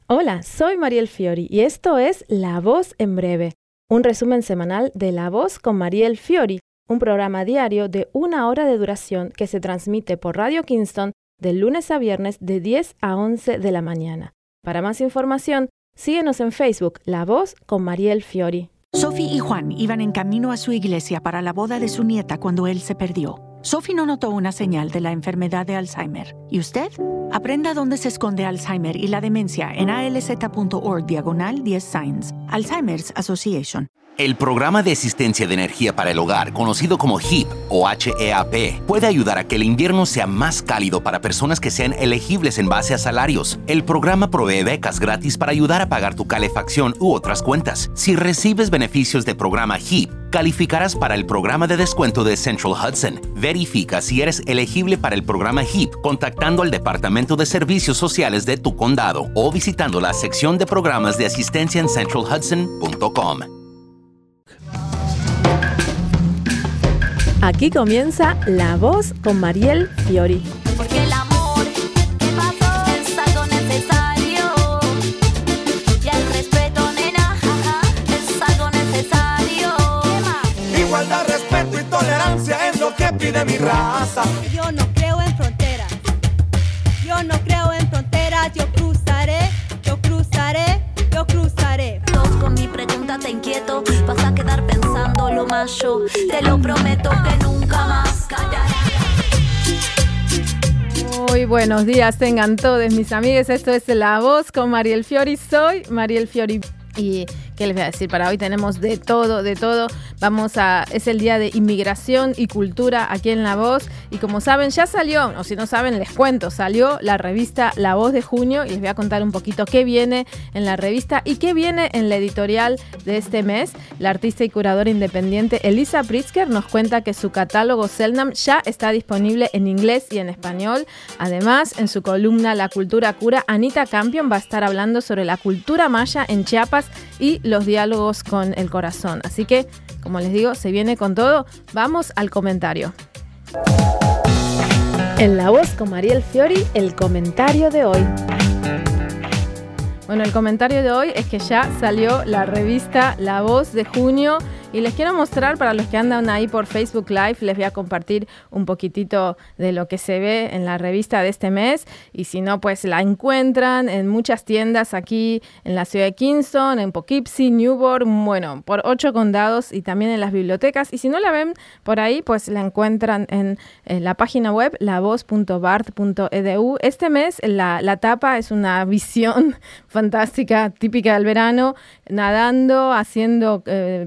Hola, soy Mariel Fiori y esto es La Voz en Breve, un resumen semanal de La Voz con Mariel Fiori, un programa diario de 1 hora de duración que se transmite por Radio Kingston de lunes a viernes de 10 a 11 de la mañana. Para más información, síguenos en Facebook, La Voz con Mariel Fiori. Sophie y Juan iban en camino a su iglesia para la boda de su nieta cuando él se perdió. Sophie no notó una señal de la enfermedad de Alzheimer. ¿Y usted? Aprenda dónde se esconde Alzheimer y la demencia en alz.org/10 Signs. Alzheimer's Association. El programa de asistencia de energía para el hogar, conocido como HEAP o HEAP, puede ayudar a que el invierno sea más cálido para personas que sean elegibles en base a salarios. El programa provee becas gratis para ayudar a pagar tu calefacción u otras cuentas. Si recibes beneficios del programa HEAP, calificarás para el programa de descuento de Central Hudson. Verifica si eres elegible para el programa HEAP contactando al Departamento de Servicios Sociales de tu condado o visitando la sección de programas de asistencia en centralhudson.com. Aquí comienza La Voz con Mariel Fiori. Porque el amor que pasó es algo necesario. Y el respeto, nena, es algo necesario. Igualdad, respeto y tolerancia es lo que pide mi raza. Yo no creo en fronteras. Yo no creo en fronteras. Yo cruzaré, yo cruzaré, yo cruzaré. Con mi pregunta te inquieto. Vas a quedar pensando lo más yo. Te lo prometo que nunca más callaré. Muy buenos días, tengan todos mis amigos. Esto es La Voz con Mariel Fiori. Soy Mariel Fiori. Y ¿qué les voy a decir? Para hoy tenemos de todo, de todo. Es el día de inmigración y cultura aquí en La Voz. Y como saben, ya salió, o si no saben, les cuento, salió la revista La Voz de junio. Y les voy a contar un poquito qué viene en la revista y qué viene en la editorial de este mes. La artista y curadora independiente Elisa Pritzker nos cuenta que su catálogo Selknam ya está disponible en inglés y en español. Además, en su columna La Cultura Cura, Anita Campion va a estar hablando sobre la cultura maya en Chiapas y los diálogos con el corazón. Así que, como les digo, se viene con todo. Vamos al comentario. En La Voz con Mariel Fiori, el comentario de hoy. Bueno, el comentario de hoy es que ya salió la revista La Voz de junio y les quiero mostrar, para los que andan ahí por Facebook Live, les voy a compartir un poquitito de lo que se ve en la revista de este mes, y si no, pues la encuentran en muchas tiendas aquí en la ciudad de Kingston, en Poughkeepsie, Newborn, bueno, por 8 condados y también en las bibliotecas, y si no la ven por ahí, pues la encuentran en la página web lavoz.bard.edu. Este mes la tapa es una visión fantástica, típica del verano, nadando, haciendo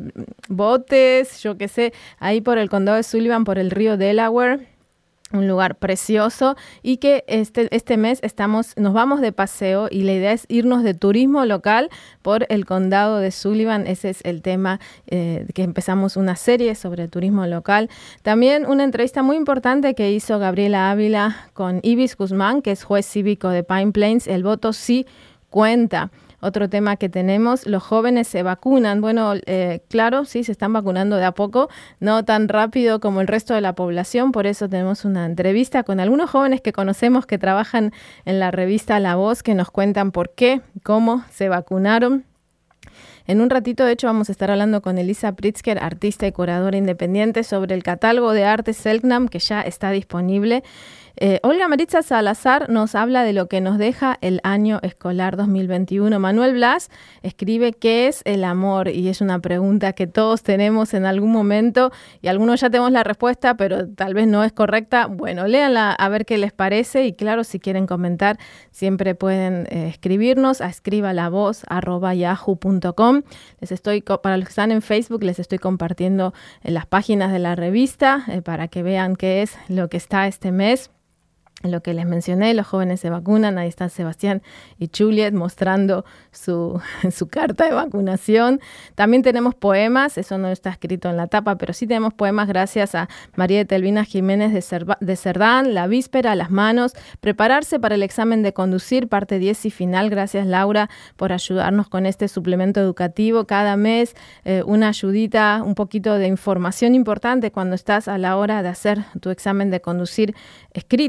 botes, yo qué sé, ahí por el condado de Sullivan, por el río Delaware, un lugar precioso, y que este mes nos vamos de paseo y la idea es irnos de turismo local por el condado de Sullivan. Ese es el tema que empezamos una serie sobre el turismo local. También una entrevista muy importante que hizo Gabriela Ávila con Ibis Guzmán, que es juez cívico de Pine Plains. El voto sí cuenta. Otro tema que tenemos, los jóvenes se vacunan. Bueno, claro, sí, se están vacunando de a poco, no tan rápido como el resto de la población. Por eso tenemos una entrevista con algunos jóvenes que conocemos que trabajan en la revista La Voz, que nos cuentan por qué, cómo se vacunaron. En un ratito, de hecho, vamos a estar hablando con Elisa Pritzker, artista y curadora independiente, sobre el catálogo de arte Selknam, que ya está disponible. Olga Maritza Salazar nos habla de lo que nos deja el año escolar 2021. Manuel Blas escribe qué es el amor, y es una pregunta que todos tenemos en algún momento y algunos ya tenemos la respuesta, pero tal vez no es correcta. Bueno, léanla a ver qué les parece, y claro, si quieren comentar siempre pueden escribirnos a escribalavoz@yahoo.com. Para los que están en Facebook, les estoy compartiendo las páginas de la revista para que vean qué es lo que está este mes. Lo que les mencioné, los jóvenes se vacunan. Ahí están Sebastián y Juliet mostrando su carta de vacunación. También tenemos poemas, eso no está escrito en la tapa, pero sí tenemos poemas gracias a María Telvina Jiménez de Cerdán, La Víspera, Las Manos, Prepararse para el examen de conducir, parte 10 y final. Gracias, Laura, por ayudarnos con este suplemento educativo. Cada mes una ayudita, un poquito de información importante cuando estás a la hora de hacer tu examen de conducir escrito. Muchas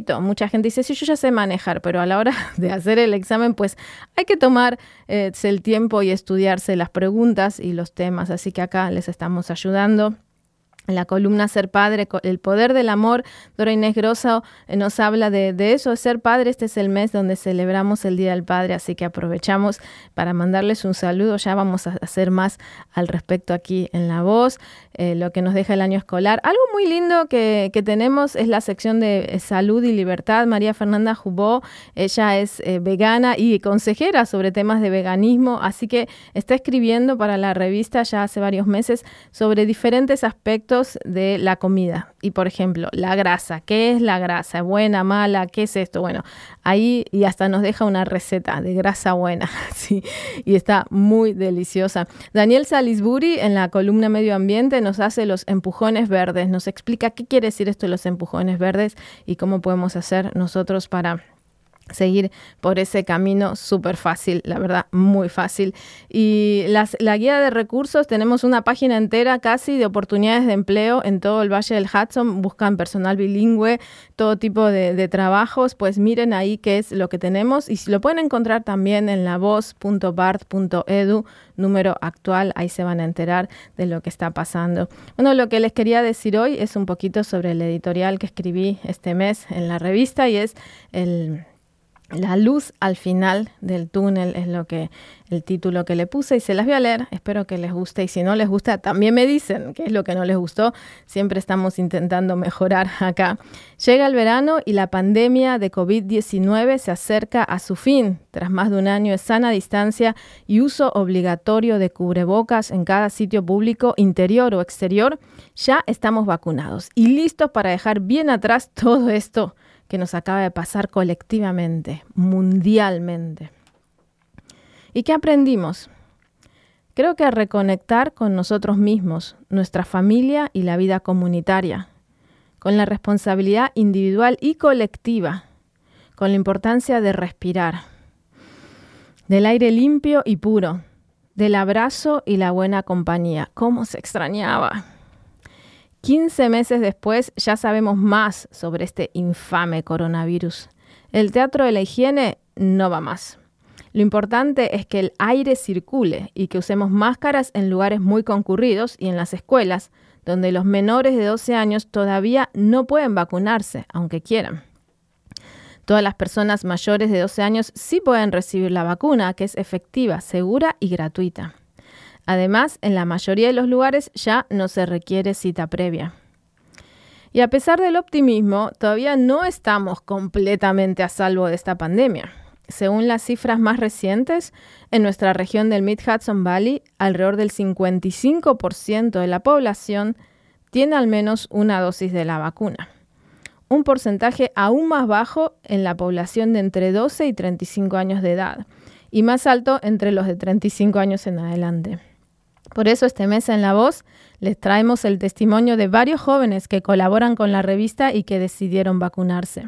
mucha gente dice, sí, yo ya sé manejar, pero a la hora de hacer el examen, pues hay que tomar el tiempo y estudiarse las preguntas y los temas. Así que acá les estamos ayudando. En la columna Ser Padre, el poder del amor, Dora Inés Grosso nos habla de eso, de ser padre. Este es el mes donde celebramos el Día del Padre, así que aprovechamos para mandarles un saludo. Ya vamos a hacer más al respecto aquí en La Voz, lo que nos deja el año escolar. Algo muy lindo que tenemos es la sección de salud y libertad. María Fernanda Jubó, ella es vegana y consejera sobre temas de veganismo, así que está escribiendo para la revista ya hace varios meses sobre diferentes aspectos de la comida. Y por ejemplo, la grasa. ¿Qué es la grasa? ¿Buena, mala? ¿Qué es esto? Bueno, ahí y hasta nos deja una receta de grasa buena, sí, y está muy deliciosa. Daniel Salisbury en la columna Medio Ambiente nos hace los empujones verdes, nos explica qué quiere decir esto de los empujones verdes y cómo podemos hacer nosotros para seguir por ese camino súper fácil, la verdad, muy fácil. Y la guía de recursos, tenemos una página entera casi de oportunidades de empleo en todo el Valle del Hudson. Buscan personal bilingüe, todo tipo de trabajos, pues miren ahí qué es lo que tenemos y lo pueden encontrar también en lavoz.bard.edu, número actual, ahí se van a enterar de lo que está pasando. Bueno, lo que les quería decir hoy es un poquito sobre el editorial que escribí este mes en la revista y es La luz al final del túnel, es el título que le puse y se las voy a leer. Espero que les guste y si no les gusta también me dicen qué es lo que no les gustó. Siempre estamos intentando mejorar acá. Llega el verano y la pandemia de COVID-19 se acerca a su fin. Tras más de un año de sana distancia y uso obligatorio de cubrebocas en cada sitio público, interior o exterior, ya estamos vacunados y listos para dejar bien atrás todo esto que nos acaba de pasar colectivamente, mundialmente. ¿Y qué aprendimos? Creo que a reconectar con nosotros mismos, nuestra familia y la vida comunitaria, con la responsabilidad individual y colectiva, con la importancia de respirar, del aire limpio y puro, del abrazo y la buena compañía. ¿Cómo se extrañaba? 15 meses después ya sabemos más sobre este infame coronavirus. El teatro de la higiene no va más. Lo importante es que el aire circule y que usemos máscaras en lugares muy concurridos y en las escuelas, donde los menores de 12 años todavía no pueden vacunarse, aunque quieran. Todas las personas mayores de 12 años sí pueden recibir la vacuna, que es efectiva, segura y gratuita. Además, en la mayoría de los lugares ya no se requiere cita previa. Y a pesar del optimismo, todavía no estamos completamente a salvo de esta pandemia. Según las cifras más recientes, en nuestra región del Mid-Hudson Valley, alrededor del 55% de la población tiene al menos una dosis de la vacuna. Un porcentaje aún más bajo en la población de entre 12 y 35 años de edad, y más alto entre los de 35 años en adelante. Por eso este mes en La Voz les traemos el testimonio de varios jóvenes que colaboran con la revista y que decidieron vacunarse.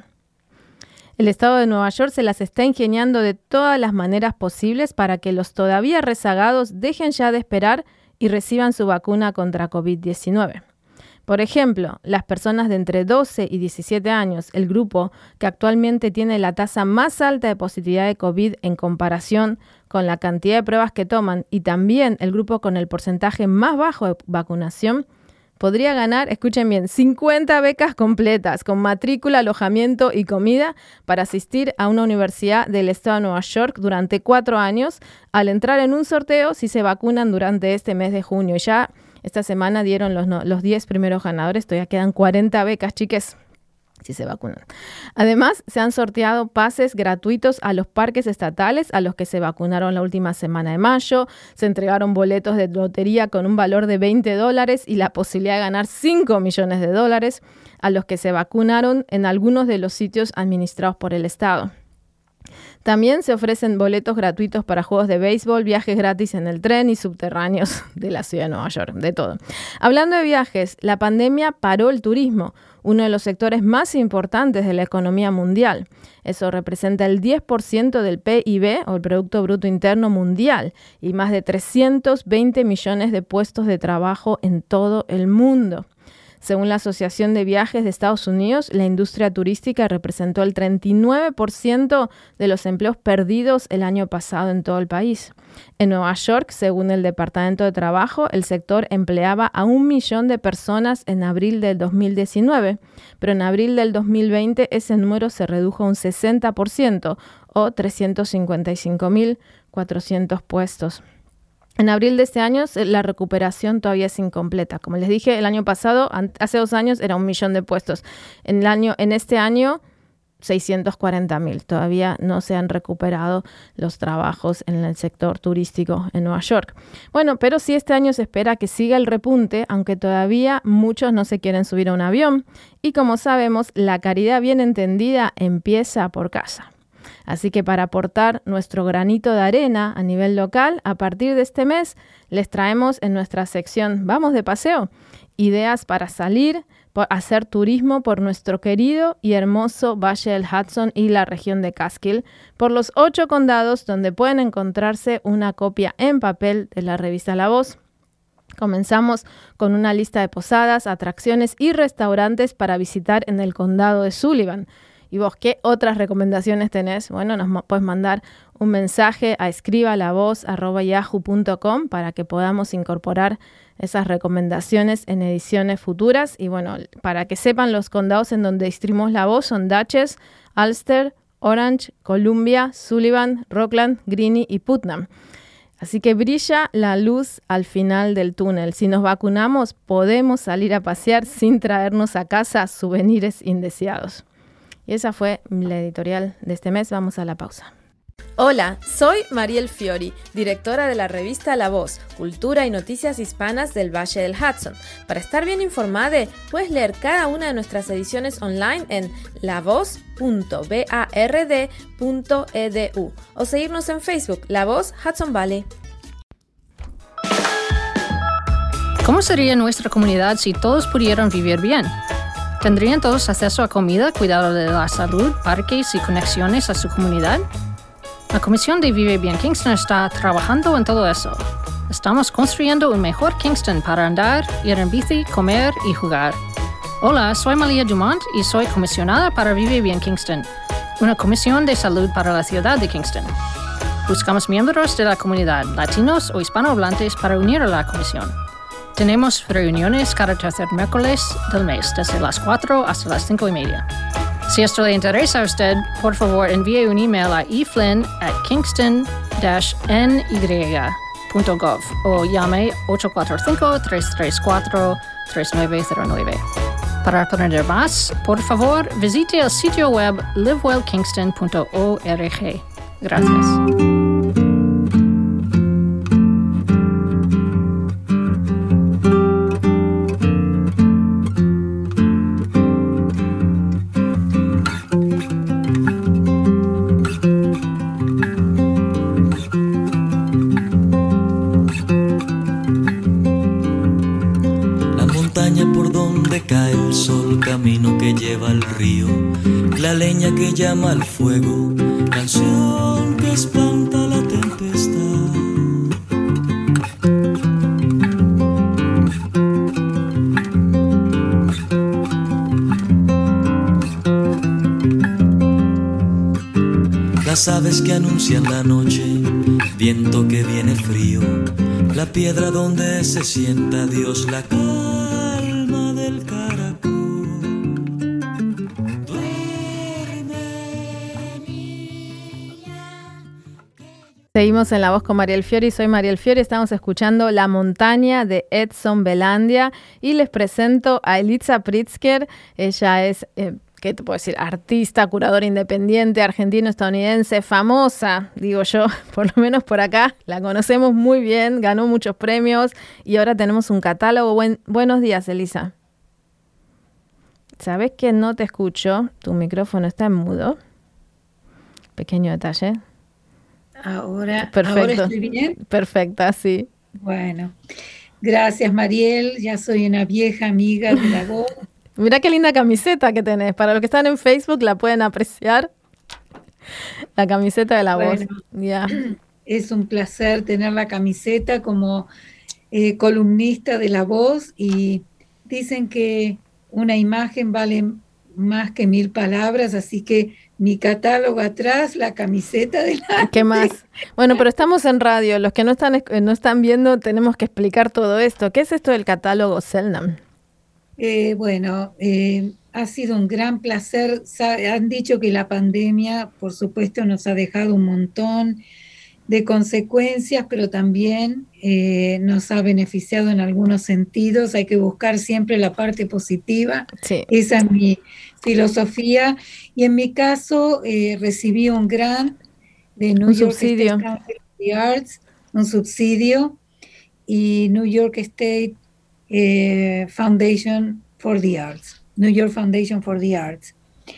El estado de Nueva York se las está ingeniando de todas las maneras posibles para que los todavía rezagados dejen ya de esperar y reciban su vacuna contra COVID-19. Por ejemplo, las personas de entre 12 y 17 años, el grupo que actualmente tiene la tasa más alta de positividad de COVID en comparación con la cantidad de pruebas que toman, y también el grupo con el porcentaje más bajo de vacunación, podría ganar, escuchen bien, 50 becas completas con matrícula, alojamiento y comida para asistir a una universidad del estado de Nueva York durante 4 años al entrar en un sorteo si se vacunan durante este mes de junio. Ya esta semana dieron los 10 primeros ganadores, todavía quedan 40 becas, chiques, si se vacunan. Además, se han sorteado pases gratuitos a los parques estatales a los que se vacunaron la última semana de mayo. Se entregaron boletos de lotería con un valor de $20 y la posibilidad de ganar $5 millones a los que se vacunaron en algunos de los sitios administrados por el Estado. También se ofrecen boletos gratuitos para juegos de béisbol, viajes gratis en el tren y subterráneos de la ciudad de Nueva York, de todo. Hablando de viajes, la pandemia paró el turismo, uno de los sectores más importantes de la economía mundial. Eso representa el 10% del PIB, o el Producto Bruto Interno Mundial, y más de 320 millones de puestos de trabajo en todo el mundo. Según la Asociación de Viajes de Estados Unidos, la industria turística representó el 39% de los empleos perdidos el año pasado en todo el país. En Nueva York, según el Departamento de Trabajo, el sector empleaba a 1 millón de personas en abril del 2019, pero en abril del 2020 ese número se redujo a un 60% o 355.400 puestos. En abril de este año, la recuperación todavía es incompleta. Como les dije, el año pasado, hace 2 años, era 1 millón de puestos. En este año, 640.000. Todavía no se han recuperado los trabajos en el sector turístico en Nueva York. Bueno, pero sí este año se espera que siga el repunte, aunque todavía muchos no se quieren subir a un avión. Y como sabemos, la caridad bien entendida empieza por casa. Así que para aportar nuestro granito de arena a nivel local, a partir de este mes les traemos en nuestra sección Vamos de Paseo ideas para salir, hacer turismo por nuestro querido y hermoso Valle del Hudson y la región de Catskill, por los 8 condados donde pueden encontrarse una copia en papel de la revista La Voz. Comenzamos con una lista de posadas, atracciones y restaurantes para visitar en el condado de Sullivan. ¿Y vos qué otras recomendaciones tenés? Bueno, nos puedes mandar un mensaje a escribalavoz@yahoo.com para que podamos incorporar esas recomendaciones en ediciones futuras. Y bueno, para que sepan, los condados en donde distribuimos La Voz son Dutchess, Ulster, Orange, Columbia, Sullivan, Rockland, Greene y Putnam. Así que brilla la luz al final del túnel. Si nos vacunamos, podemos salir a pasear sin traernos a casa souvenirs indeseados. Y esa fue la editorial de este mes. Vamos a la pausa. Hola, soy Mariel Fiori, directora de la revista La Voz, Cultura y Noticias Hispanas del Valle del Hudson. Para estar bien informada, puedes leer cada una de nuestras ediciones online en lavoz.bard.edu o seguirnos en Facebook, La Voz Hudson Valley. ¿Cómo sería nuestra comunidad si todos pudieran vivir bien? ¿Tendrían todos acceso a comida, cuidado de la salud, parques y conexiones a su comunidad? La Comisión de Vive Bien Kingston está trabajando en todo eso. Estamos construyendo un mejor Kingston para andar, ir en bici, comer y jugar. Hola, soy Malia Dumont y soy comisionada para Vive Bien Kingston, una comisión de salud para la ciudad de Kingston. Buscamos miembros de la comunidad, latinos o hispanohablantes, para unir a la comisión. Tenemos reuniones cada tercer miércoles del mes, desde las 4 hasta las 5:30. Si esto le interesa a usted, por favor envíe un email a eflin@kingston-ny.gov o llame 845-334-3909. Para aprender más, por favor, visite el sitio web livewellkingston.org. Gracias. Camino que lleva al río, la leña que llama al fuego, canción que espanta la tempestad. Las aves que anuncian la noche, viento que viene frío, la piedra donde se sienta Dios, la calma del caracol. Seguimos en La Voz con Mariel Fiori. Soy Mariel Fiori. Estamos escuchando La Montaña de Edson Belandia y les presento a Elitza Pritzker. Ella es, ¿qué te puedo decir? Artista, curadora independiente, argentino-estadounidense, famosa, digo yo, por lo menos por acá. La conocemos muy bien, ganó muchos premios y ahora tenemos un catálogo. Buenos días, Elisa. ¿Sabes que no te escucho? Tu micrófono está en mudo. Pequeño detalle. Ahora estoy bien. Perfecta, sí. Bueno, gracias Mariel, ya soy una vieja amiga de La Voz. Mira qué linda camiseta que tenés. Para los que están en Facebook la pueden apreciar. La camiseta de La Voz. Yeah. Es un placer tener la camiseta como columnista de La Voz y Dicen que una imagen vale más que 1000 palabras, así que mi catálogo atrás, la camiseta delante. ¿Qué más? Bueno, pero estamos en radio. Los que no están viendo, tenemos que explicar todo esto. ¿Qué es esto del catálogo Selknam? Ha sido un gran placer. Han dicho que la pandemia, por supuesto, nos ha dejado un montón de consecuencias, pero también nos ha beneficiado en algunos sentidos. Hay que buscar siempre la parte positiva. Sí. Esa es mi filosofía. Y en mi caso, recibí un grant de New York subsidio. State Council of the Arts, un subsidio, y New York State Foundation for the Arts, New York Foundation for the Arts.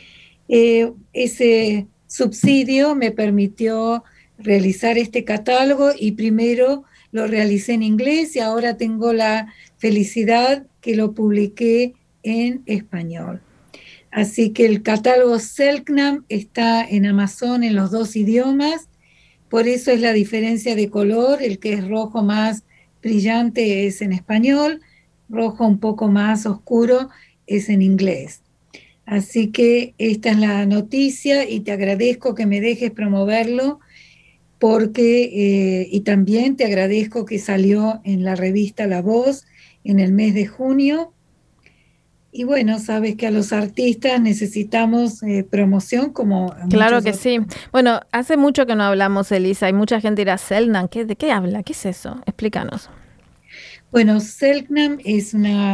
Ese subsidio me permitió realizar este catálogo y primero lo realicé en inglés y ahora tengo la felicidad que lo publiqué en español. Así que el catálogo Selknam está en Amazon en los 2 idiomas, por eso es la diferencia de color, el que es rojo más brillante es en español, rojo un poco más oscuro es en inglés. Así que esta es la noticia y te agradezco que me dejes promoverlo porque, y también te agradezco que salió en la revista La Voz en el mes de junio. Y bueno, sabes que a los artistas necesitamos promoción como... Claro que sí. Bueno, hace mucho que no hablamos, Elisa, y mucha gente dirá, Selknam, ¿de qué habla? ¿Qué es eso? Explícanos. Bueno, Selknam es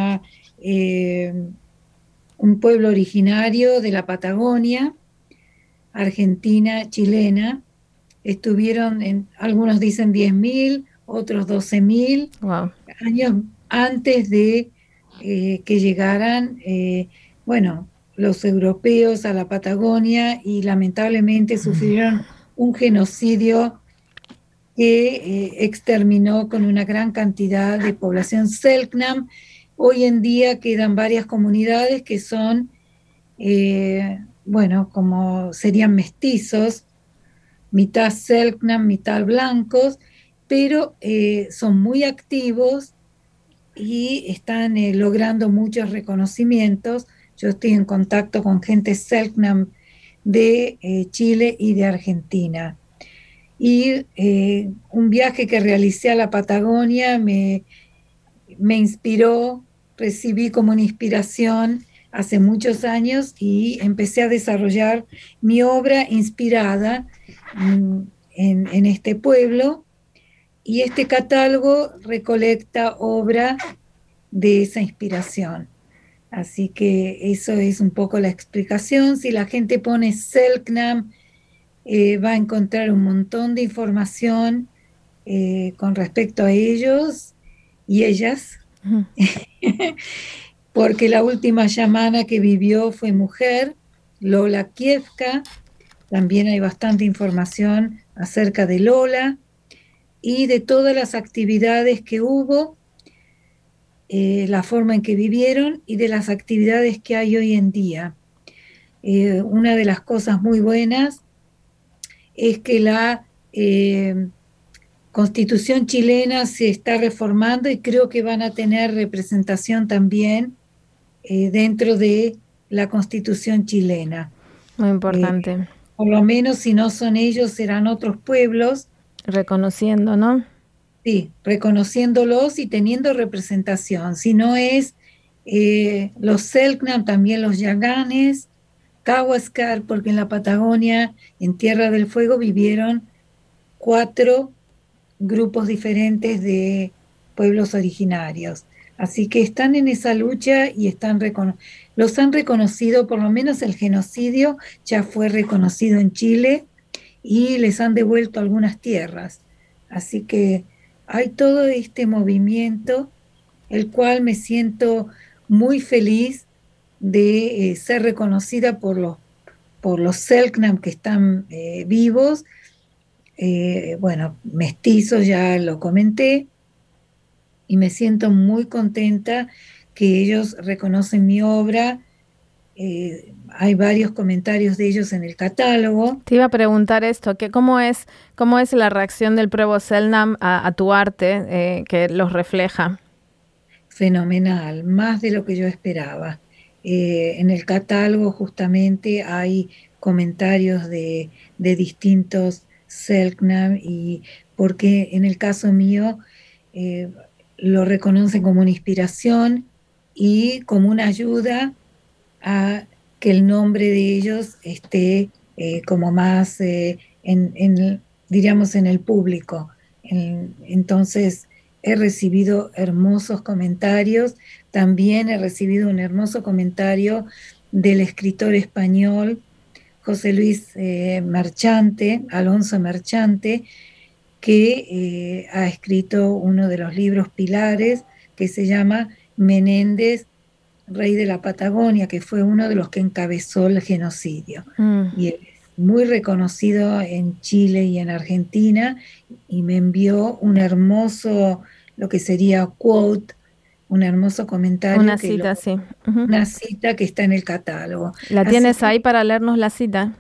un pueblo originario de la Patagonia, Argentina, chilena. Estuvieron, algunos dicen 10.000, otros 12.000 años antes de que llegaran, los europeos a la Patagonia y lamentablemente sufrieron un genocidio que exterminó con una gran cantidad de población Selknam. Hoy en día quedan varias comunidades que son, como serían mestizos, mitad Selknam, mitad blancos, pero son muy activos y están logrando muchos reconocimientos. Yo estoy en contacto con gente Selknam de Chile y de Argentina. Y un viaje que realicé a la Patagonia me inspiró, recibí como una inspiración hace muchos años y empecé a desarrollar mi obra inspirada en este pueblo, y este catálogo recolecta obra de esa inspiración. Así que eso es un poco la explicación. Si la gente pone Selknam, va a encontrar un montón de información con respecto a ellos y ellas, porque la última chamana que vivió fue mujer, Lola Kievka. También hay bastante información acerca de Lola y de todas las actividades que hubo, la forma en que vivieron y de las actividades que hay hoy en día. Una de las cosas muy buenas es que la Constitución chilena se está reformando y creo que van a tener representación también dentro de la Constitución chilena. Muy importante. Por lo menos si no son ellos, serán otros pueblos. Reconociendo, ¿no? Sí, reconociéndolos y teniendo representación. Si no es los Selknam, también los Yaganes, Cahuascar, porque en la Patagonia, en Tierra del Fuego, vivieron 4 grupos diferentes de pueblos originarios. Así que están en esa lucha y los han reconocido, por lo menos el genocidio ya fue reconocido en Chile y les han devuelto algunas tierras. Así que hay todo este movimiento, el cual me siento muy feliz de ser reconocida por los Selknam que están vivos. Mestizos ya lo comenté, y me siento muy contenta que ellos reconocen mi obra. Hay varios comentarios de ellos en el catálogo. Te iba a preguntar esto, ¿cómo es la reacción del pueblo Selknam a tu arte que los refleja? fenomenal, más de lo que yo esperaba. En el catálogo justamente hay comentarios de distintos Selknam, y porque en el caso mío lo reconocen como una inspiración y como una ayuda a que el nombre de ellos esté como más diríamos, en el público. Entonces he recibido hermosos comentarios. También he recibido un hermoso comentario del escritor español José Luis Alonso Merchante, que ha escrito uno de los libros pilares que se llama Menéndez, Rey de la Patagonia, que fue uno de los que encabezó el genocidio. Y él es muy reconocido en Chile y en Argentina, y me envió un hermoso, lo que sería quote, un hermoso comentario. Una cita, sí. Una cita que está en el catálogo. ¿La tienes ahí para leernos la cita?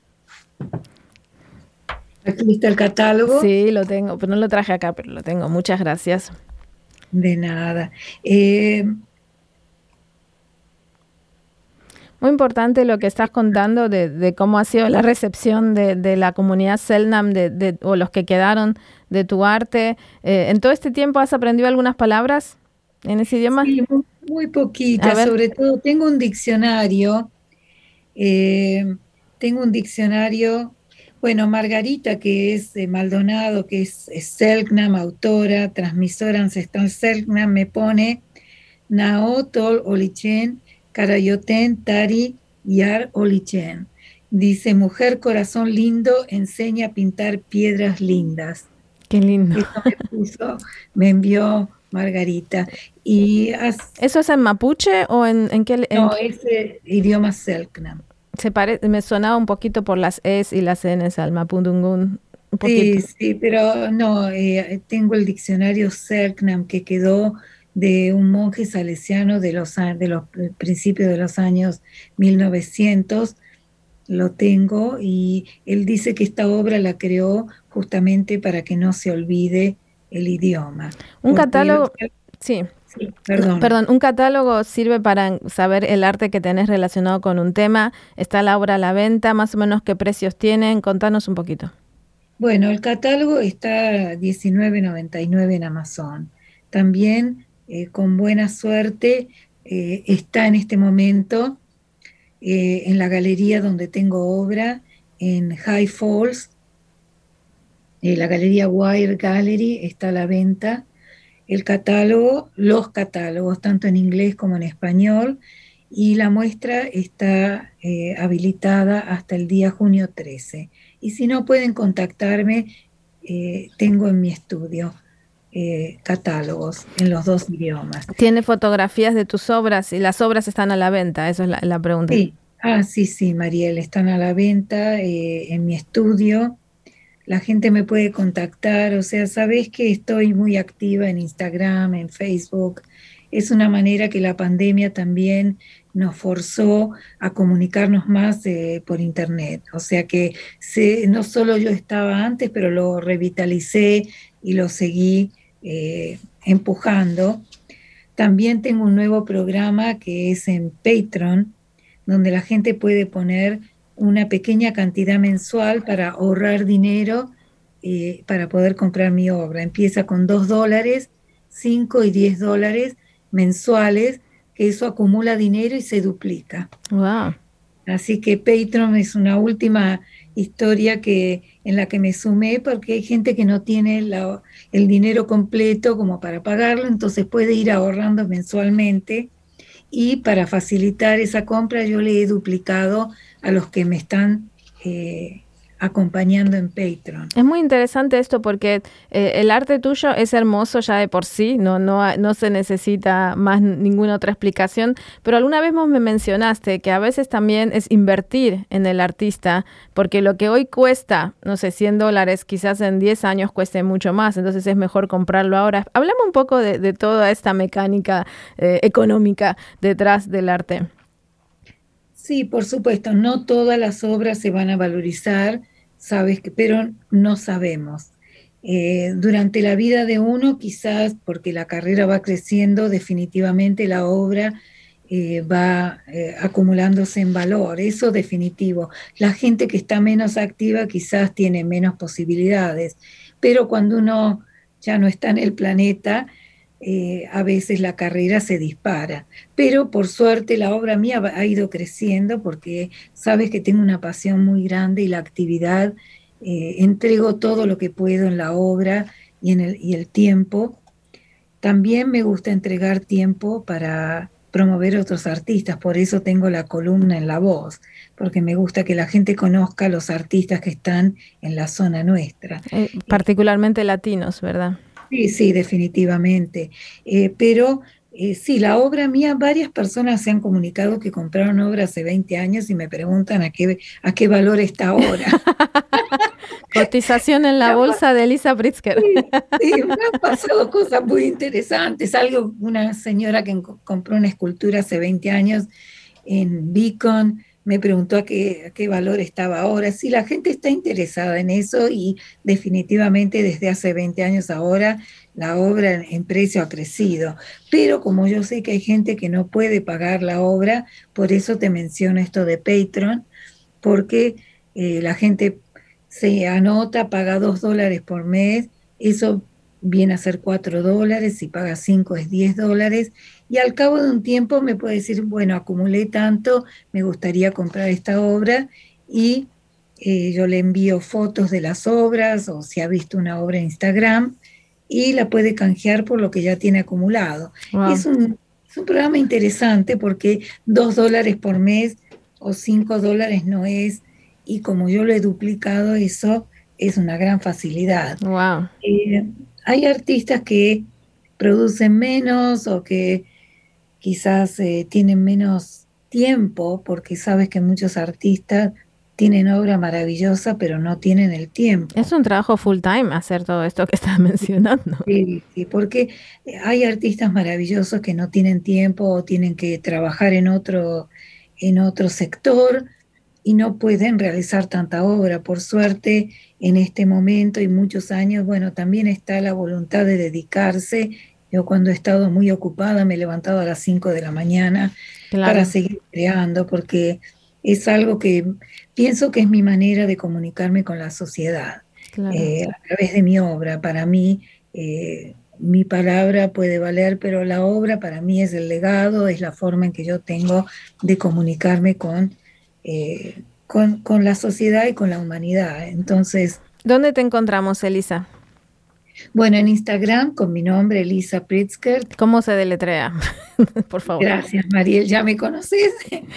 Aquí está el catálogo. Sí, lo tengo, pero no lo traje acá, pero lo tengo. Muchas gracias. De nada. Muy importante lo que estás contando de cómo ha sido la recepción de la comunidad Selknam o los que quedaron de tu arte. ¿En todo este tiempo has aprendido algunas palabras en ese idioma? Sí, muy poquitas. Sobre todo tengo un diccionario. Bueno, Margarita, que es de Maldonado, que es Selknam, autora, transmisora ancestral Selknam, me pone Naotol Olichen, Carayoten, Tari, Yar Olichen. Dice, mujer corazón lindo, enseña a pintar piedras lindas. Qué lindo. Eso me envió Margarita. ¿Eso es en mapuche o en qué? No, es idioma Selknam. Me sonaba un poquito por las es y las n's al mapudungun. Sí, pero no, tengo el diccionario Selknam que quedó de un monje salesiano de los principios de los años 1900, lo tengo, y él dice que esta obra la creó justamente para que no se olvide el idioma. Un catálogo, sí. Sí, perdón. Un catálogo sirve para saber el arte que tenés relacionado con un tema. Está la obra a la venta, más o menos qué precios tienen. Contanos un poquito. Bueno, el catálogo está $19.99 en Amazon. También, con buena suerte, está en este momento en la galería donde tengo obra, en High Falls. La galería Wire Gallery está a la venta. Los catálogos, tanto en inglés como en español, y la muestra está habilitada hasta el día junio 13. Y si no, pueden contactarme, tengo en mi estudio catálogos en los dos idiomas. ¿Tiene fotografías de tus obras y las obras están a la venta? Esa es la pregunta. Sí, sí, Mariel, están a la venta en mi estudio. La gente me puede contactar, o sea, sabés que estoy muy activa en Instagram, en Facebook. Es una manera que la pandemia también nos forzó a comunicarnos más por internet. O sea que no solo yo estaba antes, pero lo revitalicé y lo seguí empujando. También tengo un nuevo programa que es en Patreon, donde la gente puede poner una pequeña cantidad mensual para ahorrar dinero para poder comprar mi obra. Empieza con $2, $5 y $10 mensuales, que eso acumula dinero y se duplica. Wow. Así que Patreon es una última historia en la que me sumé, porque hay gente que no tiene el dinero completo como para pagarlo, entonces puede ir ahorrando mensualmente, y para facilitar esa compra yo le he duplicado a los que me están acompañando en Patreon. Es muy interesante esto porque el arte tuyo es hermoso ya de por sí, no se necesita más ninguna otra explicación, pero alguna vez me mencionaste que a veces también es invertir en el artista, porque lo que hoy cuesta, no sé, $100, quizás en 10 años cueste mucho más, entonces es mejor comprarlo ahora. Hablamos un poco de toda esta mecánica económica detrás del arte. Sí, por supuesto, no todas las obras se van a valorizar, pero no sabemos. Durante la vida de uno, quizás porque la carrera va creciendo, definitivamente la obra va acumulándose en valor, eso definitivo. La gente que está menos activa quizás tiene menos posibilidades, pero cuando uno ya no está en el planeta, a veces la carrera se dispara. Pero por suerte la obra mía ha ido creciendo porque sabes que tengo una pasión muy grande y la actividad, entrego todo lo que puedo en la obra y el tiempo. También me gusta entregar tiempo para promover otros artistas, por eso tengo la columna en La Voz, porque me gusta que la gente conozca a los artistas que están en la zona nuestra. Particularmente latinos, ¿verdad? Sí, sí, definitivamente. Pero sí, la obra mía, varias personas se han comunicado que compraron obra hace 20 años y me preguntan a qué valor está ahora. Cotización en la bolsa de Elisa Pritzker. Sí, me han pasado cosas muy interesantes. Una señora que compró una escultura hace 20 años en Beacon me preguntó a qué valor estaba ahora. Sí, la gente está interesada en eso y definitivamente desde hace 20 años ahora la obra en precio ha crecido. Pero como yo sé que hay gente que no puede pagar la obra, por eso te menciono esto de Patreon, porque la gente se anota, paga $2 por mes, eso viene a ser $4, si paga 5 es $10, y al cabo de un tiempo me puede decir, bueno, acumulé tanto, me gustaría comprar esta obra, y yo le envío fotos de las obras, o si ha visto una obra en Instagram, y la puede canjear por lo que ya tiene acumulado. Wow. Es un programa interesante porque $2 por mes o $5 no es, y como yo lo he duplicado, eso es una gran facilidad. Wow. Hay artistas que producen menos o que quizás tienen menos tiempo, porque sabes que muchos artistas tienen obra maravillosa, pero no tienen el tiempo. Es un trabajo full time hacer todo esto que estás mencionando. Sí, sí, porque hay artistas maravillosos que no tienen tiempo o tienen que trabajar en otro sector y no pueden realizar tanta obra. Por suerte, en este momento y muchos años, bueno, también está la voluntad de dedicarse. Yo cuando he estado muy ocupada me he levantado a las 5 de la mañana para seguir creando, porque es algo que pienso que es mi manera de comunicarme con la sociedad, a través de mi obra. Para mí, mi palabra puede valer, pero la obra para mí es el legado, es la forma en que yo tengo de comunicarme con la sociedad y con la humanidad. Entonces, ¿dónde te encontramos, Elisa? Bueno, en Instagram con mi nombre, Elisa Pritzker. ¿Cómo se deletrea? Por favor. Gracias, Mariel, ya me conoces.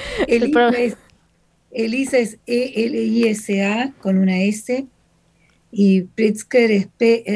Elisa es E-L-I-S-A con una S y Pritzker es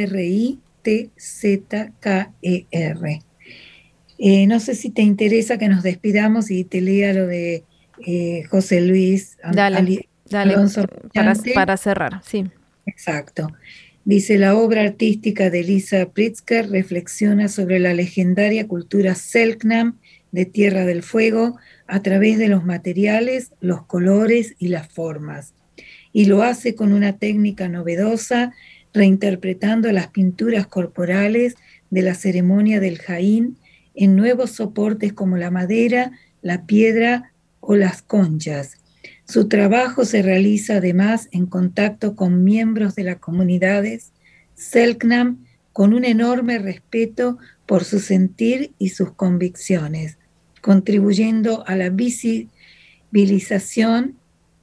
P-R-I-T-Z-K-E-R. No sé si te interesa que nos despidamos y te lea lo de José Luis Alonso para cerrar, sí. Exacto. Dice, la obra artística de Elisa Pritzker reflexiona sobre la legendaria cultura Selknam de Tierra del Fuego a través de los materiales, los colores y las formas. Y lo hace con una técnica novedosa, reinterpretando las pinturas corporales de la ceremonia del Jaín en nuevos soportes como la madera, la piedra o las conchas. Su trabajo se realiza además en contacto con miembros de las comunidades Selknam con un enorme respeto por su sentir y sus convicciones, contribuyendo a la visibilización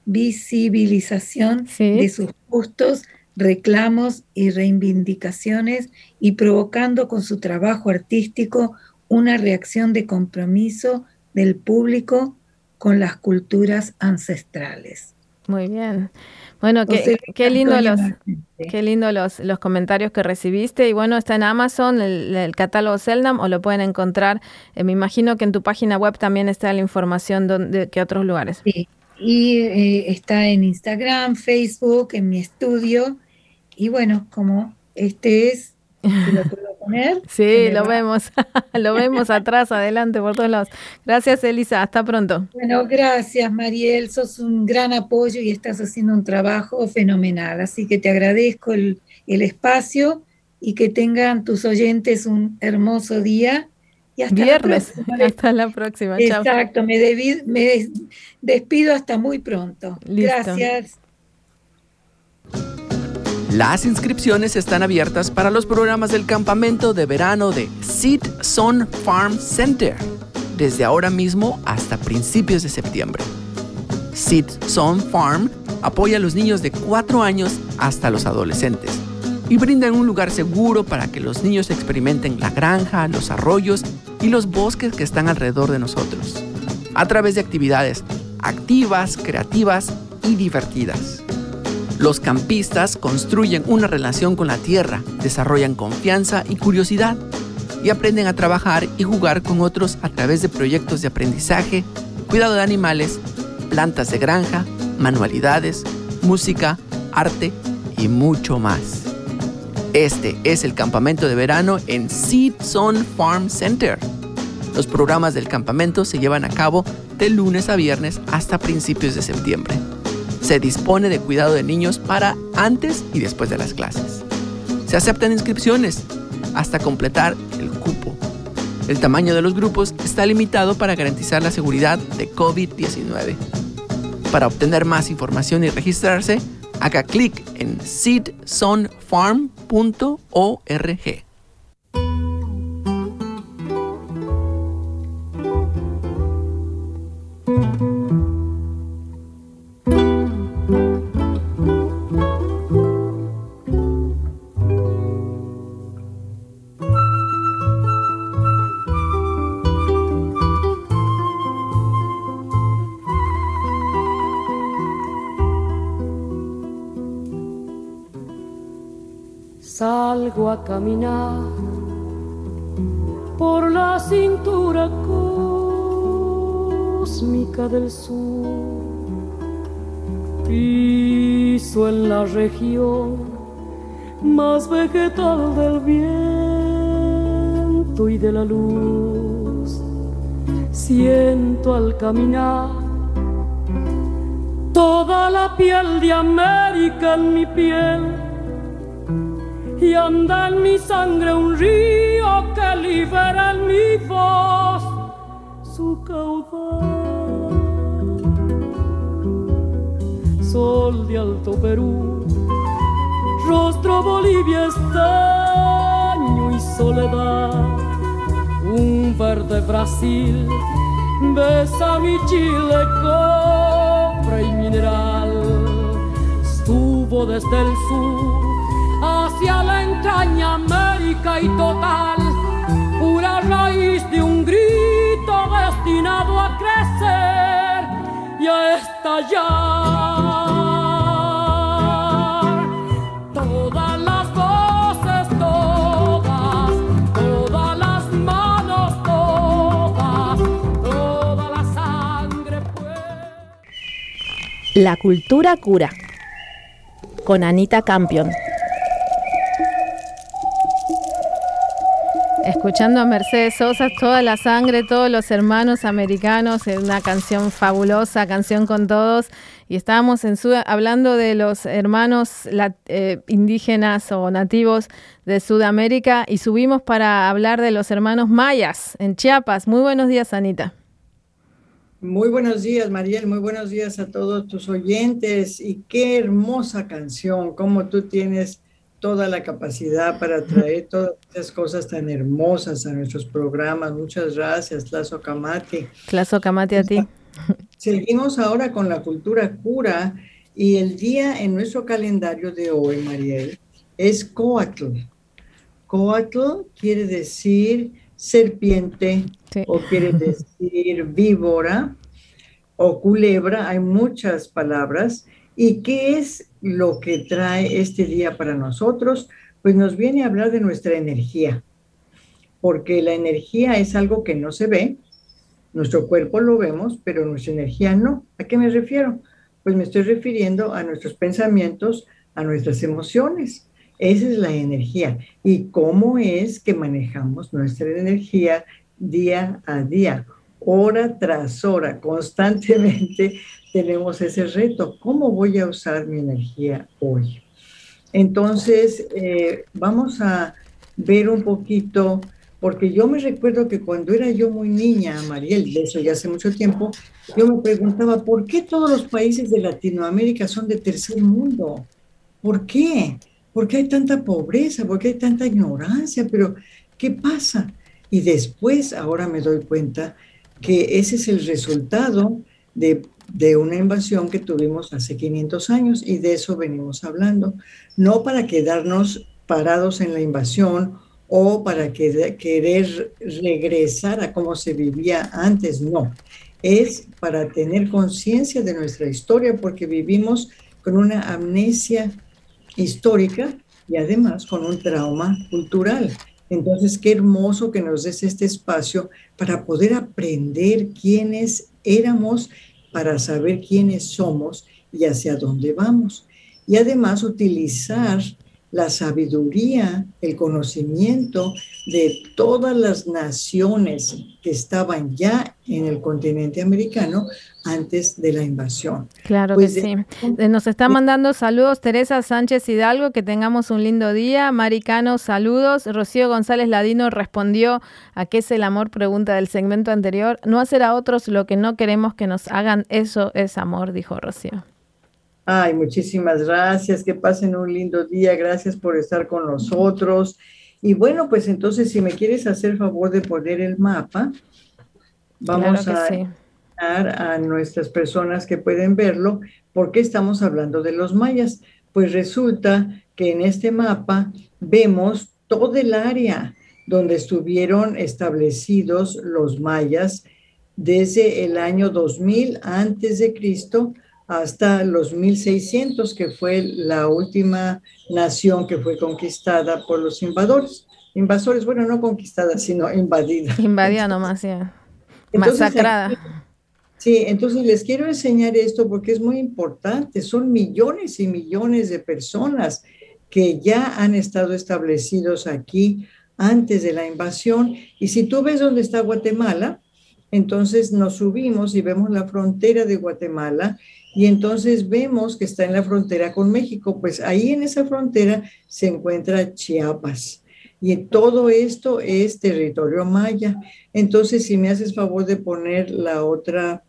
de sus gustos, reclamos y reivindicaciones, y provocando con su trabajo artístico una reacción de compromiso del público con las culturas ancestrales. Muy bien. Bueno, qué lindo los comentarios que recibiste. Y bueno, está en Amazon el catálogo Selknam, o lo pueden encontrar. Me imagino que en tu página web también está la información de qué otros lugares. Sí, y está en Instagram, Facebook, en mi estudio. Y bueno, como si lo puedo poner? Sí, lo vemos. Lo vemos atrás, adelante, por todos lados. Gracias, Elisa. Hasta pronto. Bueno, gracias, Mariel. Sos un gran apoyo y estás haciendo un trabajo fenomenal. Así que te agradezco el espacio y que tengan tus oyentes un hermoso día. Y hasta Viernes. la próxima. Hasta la próxima. Chao. Exacto, me despido hasta muy pronto. Listo. Gracias. Las inscripciones están abiertas para los programas del campamento de verano de Seed Zone Farm Center, desde ahora mismo hasta principios de septiembre. Seed Zone Farm apoya a los niños de 4 años hasta los adolescentes y brindan un lugar seguro para que los niños experimenten la granja, los arroyos y los bosques que están alrededor de nosotros, a través de actividades activas, creativas y divertidas. Los campistas construyen una relación con la tierra, desarrollan confianza y curiosidad y aprenden a trabajar y jugar con otros a través de proyectos de aprendizaje, cuidado de animales, plantas de granja, manualidades, música, arte y mucho más. Este es el campamento de verano en Seed Zone Farm Center. Los programas del campamento se llevan a cabo de lunes a viernes hasta principios de septiembre. Se dispone de cuidado de niños para antes y después de las clases. Se aceptan inscripciones hasta completar el cupo. El tamaño de los grupos está limitado para garantizar la seguridad de COVID-19. Para obtener más información y registrarse, haga clic en seedzonefarm.org. Salgo a caminar por la cintura cósmica del sur, piso en la región más vegetal del viento y de la luz. Siento al caminar toda la piel de América en mi piel, y anda en mi sangre un río que libera en mi voz su caudal. Sol de Alto Perú, rostro Bolivia, estaño y soledad. Un verde Brasil besa mi Chile, cobre y mineral. Estuvo desde el sur hacia la entraña América y total, pura raíz de un grito destinado a crecer y a estallar. Todas las voces, todas las manos, toda la sangre pues. La cultura cura, con Anita Campion. Escuchando a Mercedes Sosa, Toda la sangre, todos los hermanos americanos, una canción fabulosa, canción con todos. Y estábamos hablando de los hermanos indígenas o nativos de Sudamérica y subimos para hablar de los hermanos mayas en Chiapas. Muy buenos días, Anita. Muy buenos días, Mariel. Muy buenos días a todos tus oyentes. Y qué hermosa canción, cómo tú tienes toda la capacidad para traer todas esas cosas tan hermosas a nuestros programas. Muchas gracias, Tlazo Camati. Tlazo Camati a ti. Seguimos ahora con la cultura cura y el día en nuestro calendario de hoy, Mariel, es Coatl. Coatl quiere decir serpiente, sí, o quiere decir víbora o culebra. Hay muchas palabras. ¿Y qué es lo que trae este día para nosotros? Pues nos viene a hablar de nuestra energía, porque la energía es algo que no se ve, nuestro cuerpo lo vemos, pero nuestra energía no. ¿A qué me refiero? Pues me estoy refiriendo a nuestros pensamientos, a nuestras emociones. Esa es la energía. ¿Y cómo es que manejamos nuestra energía día a día, hora tras hora, constantemente? Tenemos ese reto. ¿Cómo voy a usar mi energía hoy? Entonces, vamos a ver un poquito, porque yo me recuerdo que cuando era yo muy niña, Mariel, de eso ya hace mucho tiempo, yo me preguntaba, ¿por qué todos los países de Latinoamérica son de tercer mundo? ¿Por qué? ¿Por qué hay tanta pobreza? ¿Por qué hay tanta ignorancia? Pero, ¿qué pasa? Y después, ahora me doy cuenta que ese es el resultado de una invasión que tuvimos hace 500 años y de eso venimos hablando. No para quedarnos parados en la invasión o para querer regresar a cómo se vivía antes, no. Es para tener conciencia de nuestra historia porque vivimos con una amnesia histórica y además con un trauma cultural. Entonces, qué hermoso que nos des este espacio para poder aprender quiénes éramos, para saber quiénes somos y hacia dónde vamos. Y además utilizar la sabiduría, el conocimiento de todas las naciones que estaban ya en el continente americano antes de la invasión. Claro pues que sí. Nos está mandando saludos Teresa Sánchez Hidalgo, que tengamos un lindo día. Maricano, saludos. Rocío González Ladino respondió a qué es el amor, pregunta del segmento anterior. No hacer a otros lo que no queremos que nos hagan, eso es amor, dijo Rocío. Ay, muchísimas gracias, que pasen un lindo día, gracias por estar con nosotros. Y bueno, pues entonces si me quieres hacer favor de poner el mapa, vamos a nuestras personas que pueden verlo, porque estamos hablando de los mayas. Pues resulta que en este mapa vemos todo el área donde estuvieron establecidos los mayas desde el año 2000 antes de Cristo hasta los 1600, que fue la última nación que fue conquistada por los invasores, bueno, no conquistada, sino invadida. Invadida nomás, ya. Masacrada. Sí, entonces les quiero enseñar esto porque es muy importante. Son millones y millones de personas que ya han estado establecidos aquí antes de la invasión. Y si tú ves dónde está Guatemala, entonces nos subimos y vemos la frontera de Guatemala y entonces vemos que está en la frontera con México. Pues ahí en esa frontera se encuentra Chiapas. Y todo esto es territorio maya. Entonces, si me haces favor de poner la otra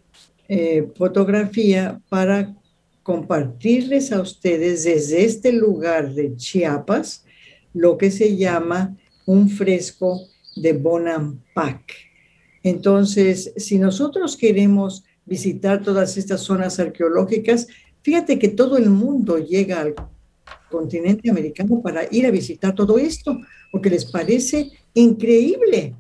fotografía para compartirles a ustedes desde este lugar de Chiapas lo que se llama un fresco de Bonampak. Entonces, si nosotros queremos visitar todas estas zonas arqueológicas, fíjate que todo el mundo llega al continente americano para ir a visitar todo esto, porque les parece increíble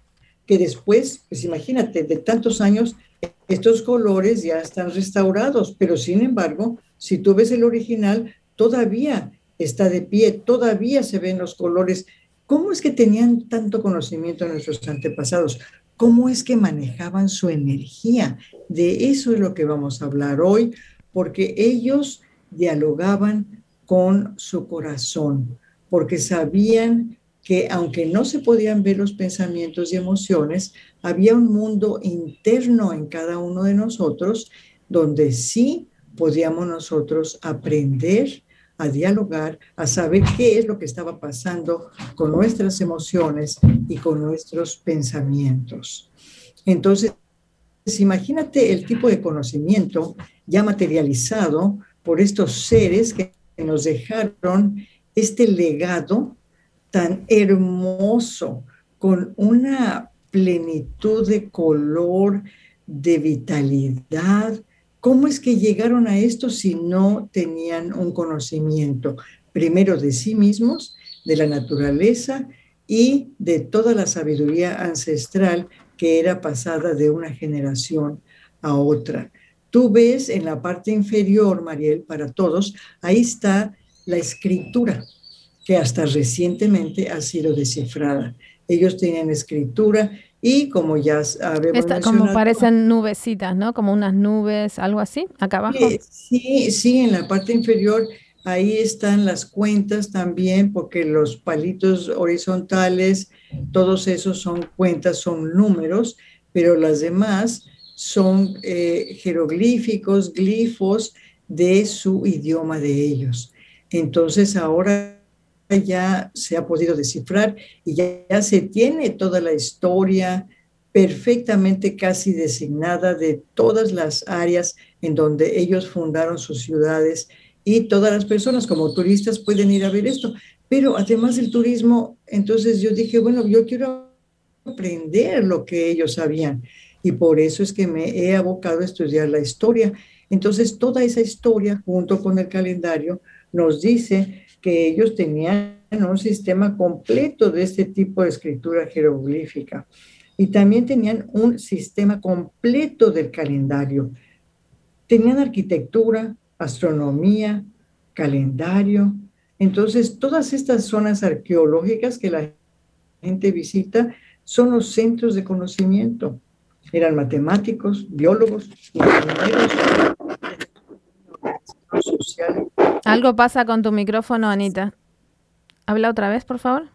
que después, pues imagínate, de tantos años, estos colores ya están restaurados, pero sin embargo, si tú ves el original, todavía está de pie, todavía se ven los colores. ¿Cómo es que tenían tanto conocimiento nuestros antepasados? ¿Cómo es que manejaban su energía? De eso es lo que vamos a hablar hoy, porque ellos dialogaban con su corazón, porque sabían que aunque no se podían ver los pensamientos y emociones, había un mundo interno en cada uno de nosotros donde sí podíamos nosotros aprender a dialogar, a saber qué es lo que estaba pasando con nuestras emociones y con nuestros pensamientos. Entonces, imagínate el tipo de conocimiento ya materializado por estos seres que nos dejaron este legado tan hermoso, con una plenitud de color, de vitalidad. ¿Cómo es que llegaron a esto si no tenían un conocimiento, primero de sí mismos, de la naturaleza y de toda la sabiduría ancestral que era pasada de una generación a otra? Tú ves en la parte inferior, Mariel, para todos, ahí está la escritura, que hasta recientemente ha sido descifrada. Ellos tenían escritura y como ya habíamos mencionado... Como parecen nubecitas, ¿no? Como unas nubes, algo así, acá abajo. Sí, en la parte inferior ahí están las cuentas también, porque los palitos horizontales, todos esos son cuentas, son números, pero las demás son jeroglíficos, glifos de su idioma de ellos. Entonces ahora ya se ha podido descifrar y ya se tiene toda la historia perfectamente casi designada de todas las áreas en donde ellos fundaron sus ciudades, y todas las personas como turistas pueden ir a ver esto. Pero además del turismo, entonces yo dije, bueno, yo quiero aprender lo que ellos sabían, y por eso es que me he abocado a estudiar la historia. Entonces toda esa historia junto con el calendario nos dice que ellos tenían un sistema completo de este tipo de escritura jeroglífica, y también tenían un sistema completo del calendario. Tenían arquitectura, astronomía, calendario. Entonces, todas estas zonas arqueológicas que la gente visita son los centros de conocimiento. Eran matemáticos, biólogos, ingenieros, sociales. Algo pasa con tu micrófono, Anita. Habla otra vez, por favor.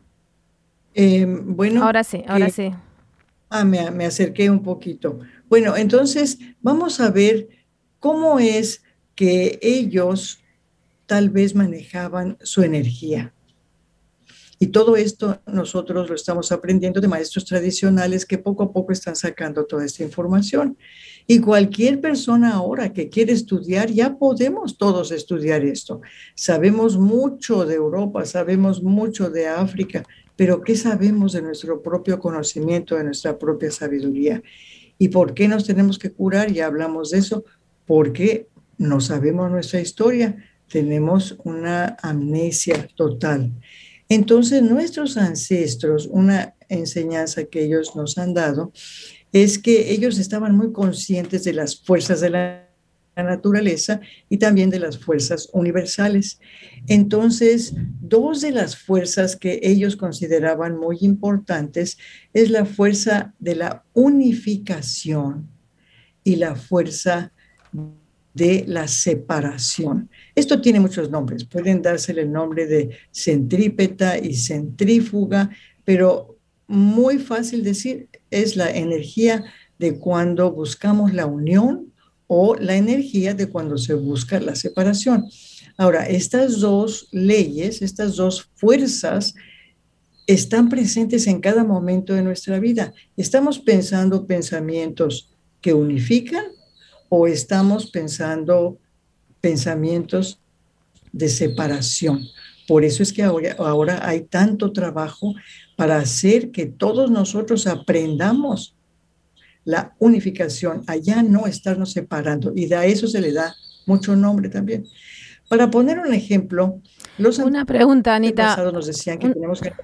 Bueno. Ahora sí, ahora sí. Me acerqué un poquito. Bueno, entonces vamos a ver cómo es que ellos tal vez manejaban su energía. Y todo esto nosotros lo estamos aprendiendo de maestros tradicionales que poco a poco están sacando toda esta información. Y cualquier persona ahora que quiere estudiar, ya podemos todos estudiar esto. Sabemos mucho de Europa, sabemos mucho de África, pero ¿qué sabemos de nuestro propio conocimiento, de nuestra propia sabiduría? ¿Y por qué nos tenemos que curar? Ya hablamos de eso. Porque no sabemos nuestra historia, tenemos una amnesia total. Entonces, nuestros ancestros, una enseñanza que ellos nos han dado, es que ellos estaban muy conscientes de las fuerzas de la naturaleza y también de las fuerzas universales. Entonces, dos de las fuerzas que ellos consideraban muy importantes es la fuerza de la unificación y la fuerza de la separación. Esto tiene muchos nombres, pueden dársele el nombre de centrípeta y centrífuga, pero muy fácil decir, es la energía de cuando buscamos la unión o la energía de cuando se busca la separación. Ahora, estas dos leyes, estas dos fuerzas están presentes en cada momento de nuestra vida. ¿Estamos pensando pensamientos que unifican o estamos pensando pensamientos de separación? Por eso es que ahora hay tanto trabajo para hacer que todos nosotros aprendamos la unificación, allá no estarnos separando, y a eso se le da mucho nombre también. Para poner un ejemplo, una pregunta, Anita. Nos decían que tenemos que...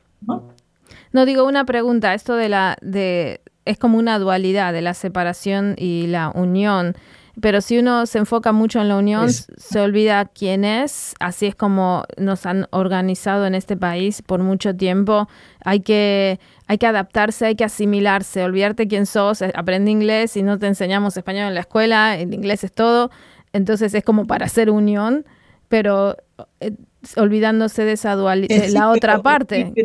No, digo una pregunta, esto es como una dualidad de la separación y la unión, pero si uno se enfoca mucho en la unión, se olvida quién es. Así es como nos han organizado en este país por mucho tiempo. Hay que adaptarse, hay que asimilarse, olvidarte quién sos. Aprende inglés y no te enseñamos español en la escuela, el inglés es todo. Entonces es como para hacer unión, pero olvidándose de esa dualidad, la otra parte.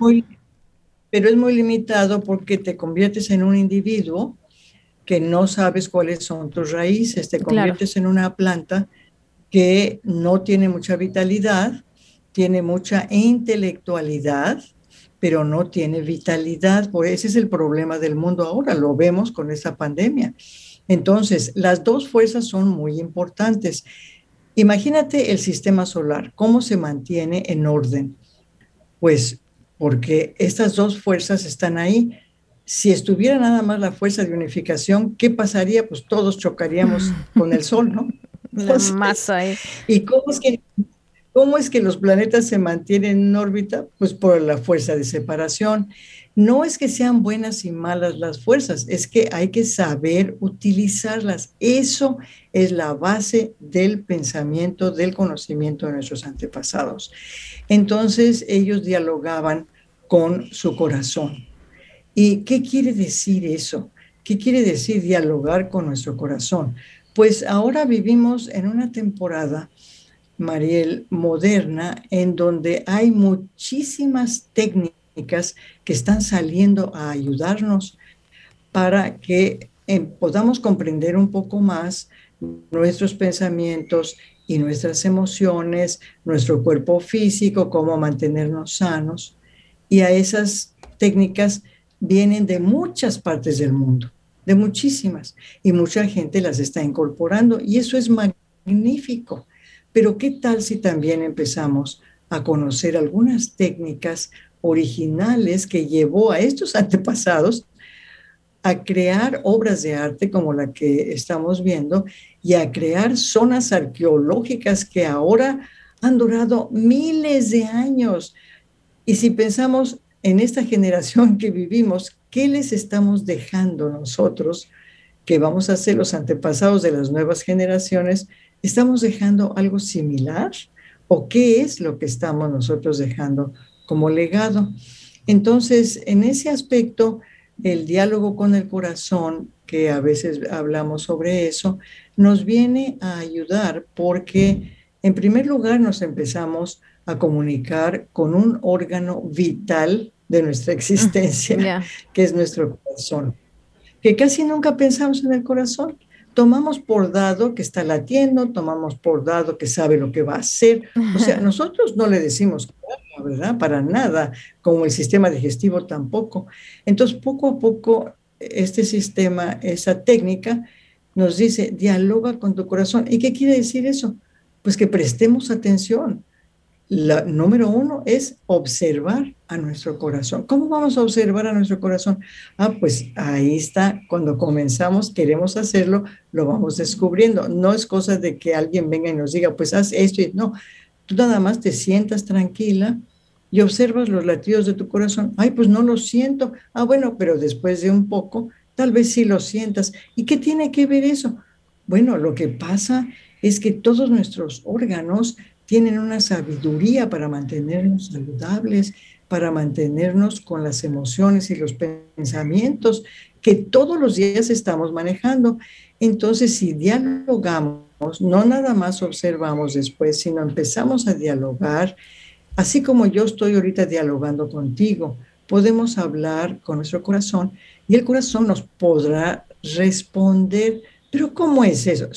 Pero es muy limitado porque te conviertes en un individuo que no sabes cuáles son tus raíces, te conviertes en una planta que no tiene mucha vitalidad, tiene mucha intelectualidad, pero no tiene vitalidad. Pues ese es el problema del mundo ahora, lo vemos con esta pandemia. Entonces, las dos fuerzas son muy importantes. Imagínate el sistema solar, ¿cómo se mantiene en orden? Pues porque estas dos fuerzas están ahí. Si estuviera nada más la fuerza de unificación, ¿qué pasaría? Pues todos chocaríamos con el Sol, ¿no? Entonces, masa ahí. ¿Y cómo es que los planetas se mantienen en órbita? Pues por la fuerza de separación. No es que sean buenas y malas las fuerzas, es que hay que saber utilizarlas. Eso es la base del pensamiento, del conocimiento de nuestros antepasados. Entonces ellos dialogaban con su corazón. ¿Y qué quiere decir eso? ¿Qué quiere decir dialogar con nuestro corazón? Pues ahora vivimos en una temporada Mariel, moderna, en donde hay muchísimas técnicas que están saliendo a ayudarnos para que podamos comprender un poco más nuestros pensamientos y nuestras emociones, nuestro cuerpo físico, cómo mantenernos sanos. Y a esas técnicas vienen de muchas partes del mundo, de muchísimas, y mucha gente las está incorporando, y eso es magnífico. Pero ¿qué tal si también empezamos a conocer algunas técnicas originales que llevó a estos antepasados a crear obras de arte como la que estamos viendo y a crear zonas arqueológicas que ahora han durado miles de años? Y si pensamos en esta generación que vivimos, ¿qué les estamos dejando nosotros, que vamos a ser los antepasados de las nuevas generaciones? ¿Estamos dejando algo similar? ¿O qué es lo que estamos nosotros dejando como legado? Entonces, en ese aspecto, el diálogo con el corazón, que a veces hablamos sobre eso, nos viene a ayudar porque, en primer lugar, nos empezamos a comunicar con un órgano vital de nuestra existencia, que es nuestro corazón, que casi nunca pensamos en el corazón. Tomamos por dado que está latiendo, tomamos por dado que sabe lo que va a hacer. O sea, nosotros no le decimos, ¿verdad? Para nada, como el sistema digestivo tampoco. Entonces, poco a poco, este sistema, esa técnica, nos dice, dialoga con tu corazón. ¿Y qué quiere decir eso? Pues que prestemos atención. La número uno es observar a nuestro corazón. ¿Cómo vamos a observar a nuestro corazón? Pues ahí está, cuando comenzamos, queremos hacerlo, lo vamos descubriendo. No es cosa de que alguien venga y nos diga, pues haz esto y no. Tú nada más te sientas tranquila y observas los latidos de tu corazón. Pues no lo siento. Bueno, pero después de un poco, tal vez sí lo sientas. ¿Y qué tiene que ver eso? Bueno, lo que pasa es que todos nuestros órganos tienen una sabiduría para mantenernos saludables, para mantenernos con las emociones y los pensamientos que todos los días estamos manejando. Entonces, si dialogamos, no nada más observamos después, sino empezamos a dialogar, así como yo estoy ahorita dialogando contigo, podemos hablar con nuestro corazón y el corazón nos podrá responder. ¿Pero cómo es eso?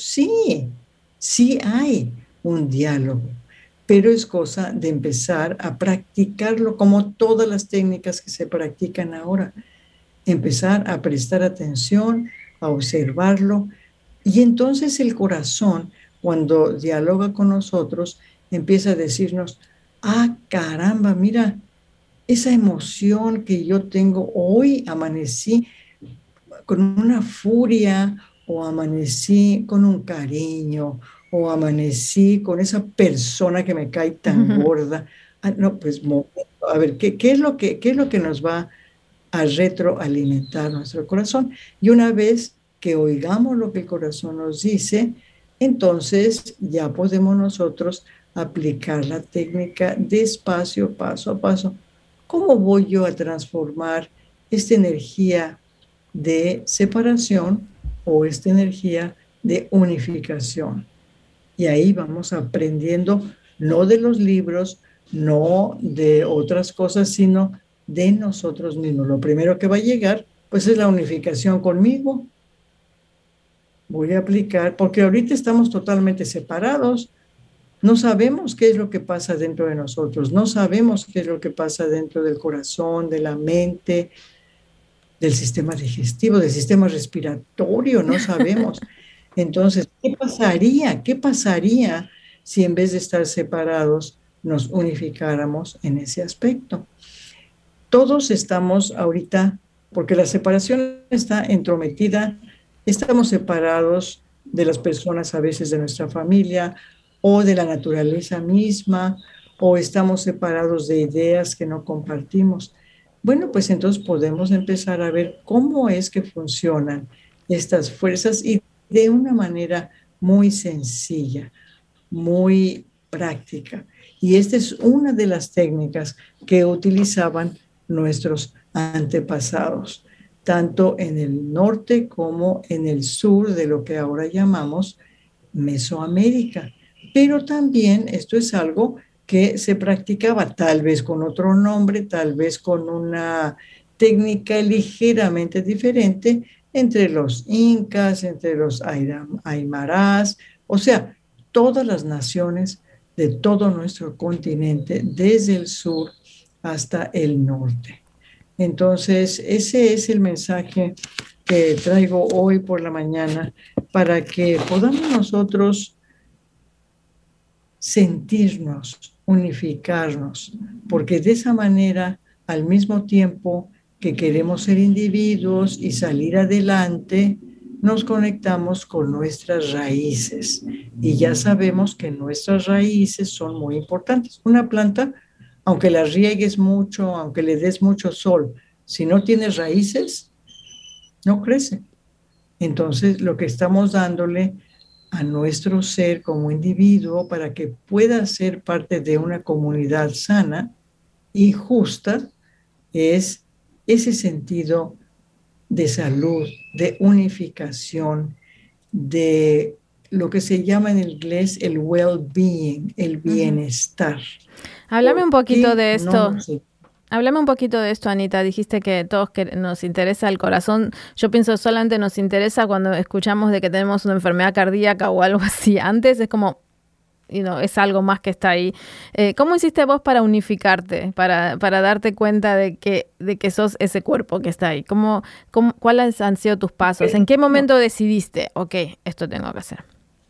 Sí hay un diálogo, pero es cosa de empezar a practicarlo como todas las técnicas que se practican ahora. Empezar a prestar atención, a observarlo, y entonces el corazón, cuando dialoga con nosotros, empieza a decirnos, caramba, mira, esa emoción que yo tengo hoy, amanecí con una furia, o amanecí con un cariño, o amanecí con esa persona que me cae tan gorda. Pues a ver, ¿qué es lo que nos va a retroalimentar nuestro corazón? Y una vez que oigamos lo que el corazón nos dice, entonces ya podemos nosotros aplicar la técnica despacio, paso a paso. ¿Cómo voy yo a transformar esta energía de separación o esta energía de unificación? Y ahí vamos aprendiendo, no de los libros, no de otras cosas, sino de nosotros mismos. Lo primero que va a llegar, pues, es la unificación conmigo. Voy a aplicar, porque ahorita estamos totalmente separados. No sabemos qué es lo que pasa dentro de nosotros, no sabemos qué es lo que pasa dentro del corazón, de la mente, del sistema digestivo, del sistema respiratorio, no sabemos. Entonces, ¿qué pasaría si en vez de estar separados nos unificáramos en ese aspecto? Todos estamos ahorita, porque la separación está entrometida, estamos separados de las personas a veces de nuestra familia o de la naturaleza misma, o estamos separados de ideas que no compartimos. Bueno, pues entonces podemos empezar a ver cómo es que funcionan estas fuerzas y de una manera muy sencilla, muy práctica. Y esta es una de las técnicas que utilizaban nuestros antepasados, tanto en el norte como en el sur de lo que ahora llamamos Mesoamérica. Pero también esto es algo que se practicaba tal vez con otro nombre, tal vez con una técnica ligeramente diferente entre los incas, entre los aymarás, o sea, todas las naciones de todo nuestro continente, desde el sur hasta el norte. Entonces, ese es el mensaje que traigo hoy por la mañana para que podamos nosotros sentirnos, unificarnos, porque de esa manera, al mismo tiempo que queremos ser individuos y salir adelante, nos conectamos con nuestras raíces. Y ya sabemos que nuestras raíces son muy importantes. Una planta, aunque la riegues mucho, aunque le des mucho sol, si no tiene raíces, no crece. Entonces, lo que estamos dándole a nuestro ser como individuo para que pueda ser parte de una comunidad sana y justa es ese sentido de salud, de unificación, de lo que se llama en inglés el well-being, el bienestar. Háblame un poquito de esto. Háblame un poquito de esto, Anita. Dijiste que todos nos interesa el corazón. Yo pienso solamente nos interesa cuando escuchamos de que tenemos una enfermedad cardíaca o algo así. Antes es como, es algo más que está ahí. ¿Cómo hiciste vos para unificarte, para darte cuenta de que sos ese cuerpo que está ahí? ¿Cuáles han sido tus pasos? ¿En qué momento decidiste, ok, esto tengo que hacer?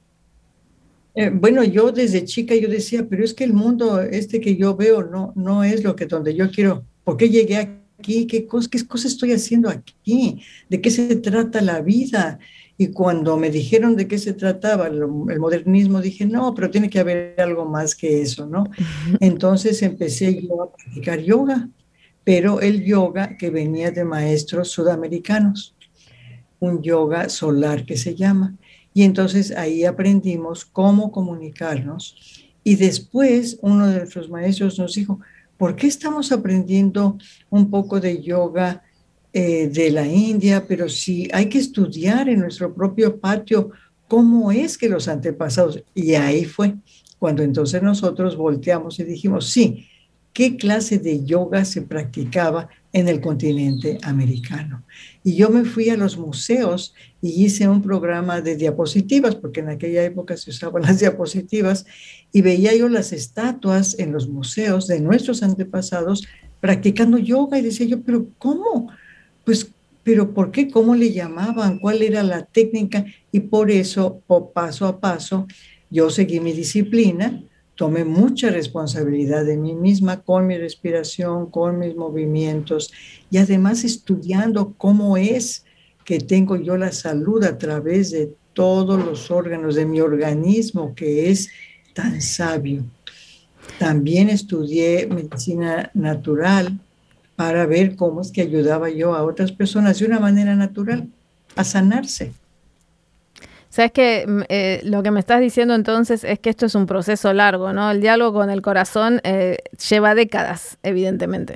Bueno, yo desde chica yo decía, pero es que el mundo que yo veo no es donde yo quiero. ¿Por qué llegué aquí? ¿Qué cosa estoy haciendo aquí? ¿De qué se trata la vida? Y cuando me dijeron de qué se trataba el modernismo, dije, no, pero tiene que haber algo más que eso, ¿no? Entonces empecé yo a practicar yoga, pero el yoga que venía de maestros sudamericanos, un yoga solar que se llama. Y entonces ahí aprendimos cómo comunicarnos. Y después uno de nuestros maestros nos dijo, ¿por qué estamos aprendiendo un poco de yoga de la India? Pero si hay que estudiar en nuestro propio patio cómo es que los antepasados. Y ahí fue cuando entonces nosotros volteamos y dijimos, sí, ¿qué clase de yoga se practicaba en el continente americano? Y yo me fui a los museos y hice un programa de diapositivas, porque en aquella época se usaban las diapositivas, y veía yo las estatuas en los museos de nuestros antepasados practicando yoga, y decía yo, ¿pero cómo? Pues, ¿pero por qué? ¿Cómo le llamaban? ¿Cuál era la técnica? Y por eso, paso a paso, yo seguí mi disciplina, tomé mucha responsabilidad de mí misma con mi respiración, con mis movimientos y además estudiando cómo es que tengo yo la salud a través de todos los órganos de mi organismo que es tan sabio. También estudié medicina natural para ver cómo es que ayudaba yo a otras personas de una manera natural a sanarse. Sabes que lo que me estás diciendo entonces es que esto es un proceso largo, ¿no? El diálogo con el corazón lleva décadas, evidentemente.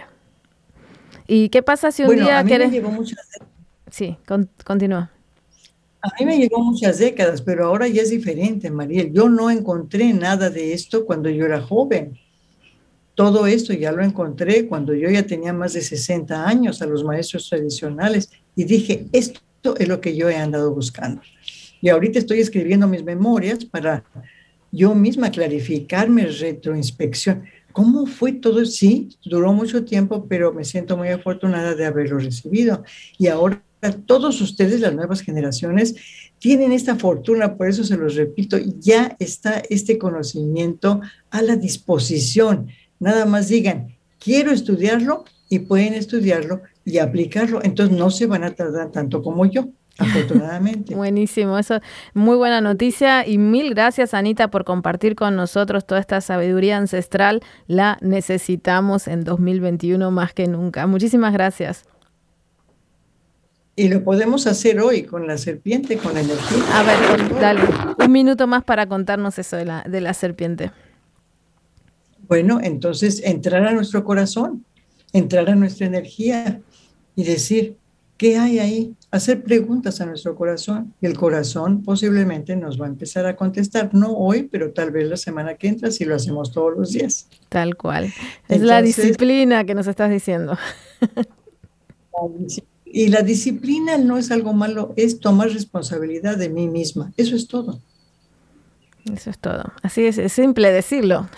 ¿Y qué pasa si un día querés? Me llevó muchas décadas. Sí, continúa. A mí me llevó muchas décadas, pero ahora ya es diferente, Mariel. Yo no encontré nada de esto cuando yo era joven. Todo esto ya lo encontré cuando yo ya tenía más de 60 años a los maestros tradicionales y dije, esto es lo que yo he andado buscando. Y ahorita estoy escribiendo mis memorias para yo misma clarificarme, retroinspección. ¿Cómo fue todo? Sí, duró mucho tiempo, pero me siento muy afortunada de haberlo recibido. Y ahora todos ustedes, las nuevas generaciones, tienen esta fortuna, por eso se los repito, ya está este conocimiento a la disposición. Nada más digan, quiero estudiarlo y pueden estudiarlo y aplicarlo. Entonces no se van a tardar tanto como yo. Afortunadamente. Buenísimo, eso, muy buena noticia y mil gracias, Anita, por compartir con nosotros toda esta sabiduría ancestral. La necesitamos en 2021 más que nunca. Muchísimas gracias. Y lo podemos hacer hoy con la serpiente, con la energía. A ver, dale, un minuto más para contarnos eso de la serpiente. Bueno, entonces entrar a nuestro corazón, entrar a nuestra energía y decir, ¿qué hay ahí? hacer preguntas a nuestro corazón y el corazón posiblemente nos va a empezar a contestar, no hoy, pero tal vez la semana que entra si lo hacemos todos los días. Tal cual. Es la disciplina que nos estás diciendo. Y la disciplina no es algo malo, es tomar responsabilidad de mí misma. Eso es todo. Eso es todo. Así es simple decirlo.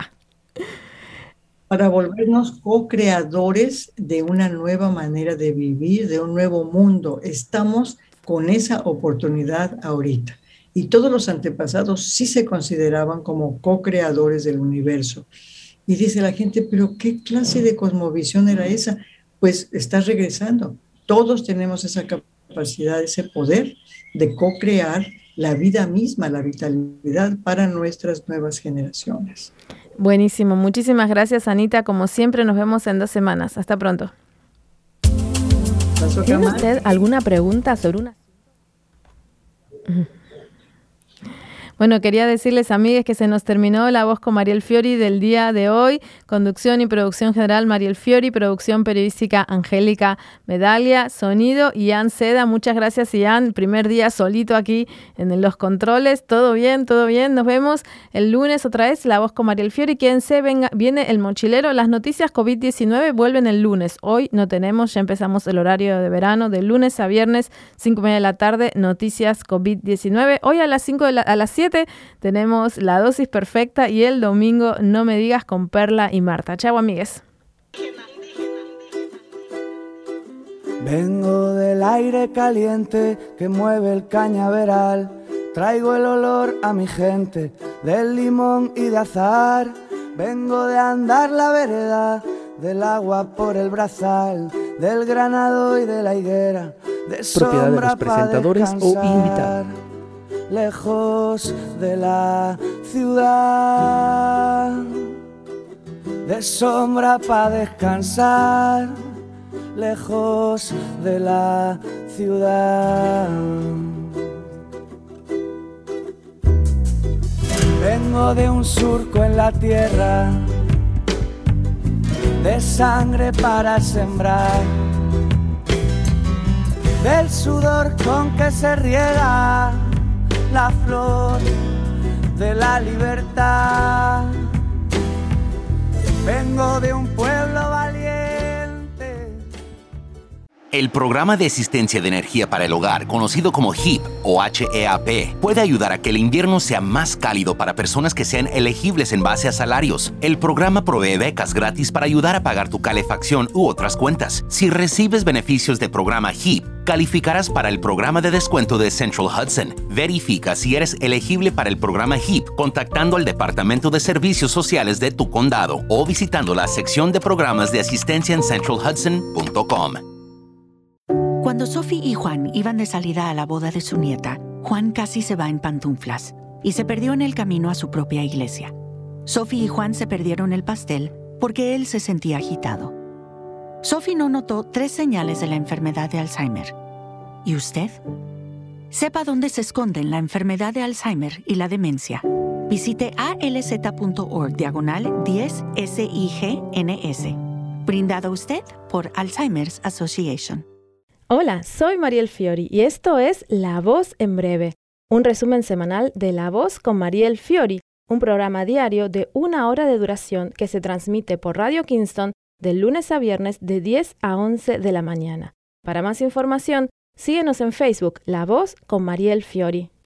Para volvernos co-creadores de una nueva manera de vivir, de un nuevo mundo. Estamos con esa oportunidad ahorita. Y todos los antepasados sí se consideraban como co-creadores del universo. Y dice la gente, ¿pero qué clase de cosmovisión era esa? Pues estás regresando. Todos tenemos esa capacidad, ese poder de co-crear la vida misma, la vitalidad para nuestras nuevas generaciones. Buenísimo. Muchísimas gracias, Anita. Como siempre, nos vemos en 2 semanas. Hasta pronto. ¿Tiene usted alguna pregunta sobre una... Bueno, quería decirles, amigues, que se nos terminó La Voz con Mariel Fiori del día de hoy. Conducción y producción general, Mariel Fiori. Producción periodística, Angélica Medaglia. Sonido, Ian Seda. Muchas gracias, Ian. Primer día solito aquí en los controles. Todo bien, todo bien. Nos vemos el lunes otra vez, La Voz con Mariel Fiori. Quédense, viene El Mochilero. Las noticias COVID-19 vuelven el lunes. Hoy no tenemos, ya empezamos el horario de verano, de lunes a viernes, 5:30 de la tarde, noticias COVID-19. Hoy a las 7 tenemos La Dosis Perfecta y el domingo No Me Digas con Perla y Marta. Chau, amigues. Vengo del aire caliente que mueve el cañaveral. Traigo el olor a mi gente del limón y de azahar. Vengo de andar la vereda, del agua por el brazal, del granado y de la higuera, de propiedad de los presentadores o invitados. Lejos de la ciudad, de sombra pa' descansar, lejos de la ciudad. Vengo de un surco en la tierra, de sangre para sembrar, del sudor con que se riega la flor de la libertad. Vengo de un pueblo valiente. El programa de asistencia de energía para el hogar, conocido como HEAP o HEAP, puede ayudar a que el invierno sea más cálido para personas que sean elegibles en base a salarios. El programa provee becas gratis para ayudar a pagar tu calefacción u otras cuentas. Si recibes beneficios del programa HEAP, calificarás para el programa de descuento de Central Hudson. Verifica si eres elegible para el programa HEAP contactando al Departamento de Servicios Sociales de tu condado o visitando la sección de programas de asistencia en centralhudson.com. Cuando Sophie y Juan iban de salida a la boda de su nieta, Juan casi se va en pantuflas y se perdió en el camino a su propia iglesia. Sophie y Juan se perdieron el pastel porque él se sentía agitado. Sophie no notó 3 señales de la enfermedad de Alzheimer. ¿Y usted? Sepa dónde se esconden la enfermedad de Alzheimer y la demencia. Visite alz.org/10SIGNS. Brindado a usted por Alzheimer's Association. Hola, soy Mariel Fiori y esto es La Voz en Breve, un resumen semanal de La Voz con Mariel Fiori, un programa diario de 1 hora de duración que se transmite por Radio Kingston de lunes a viernes de 10 a 11 de la mañana. Para más información, síguenos en Facebook, La Voz con Mariel Fiori.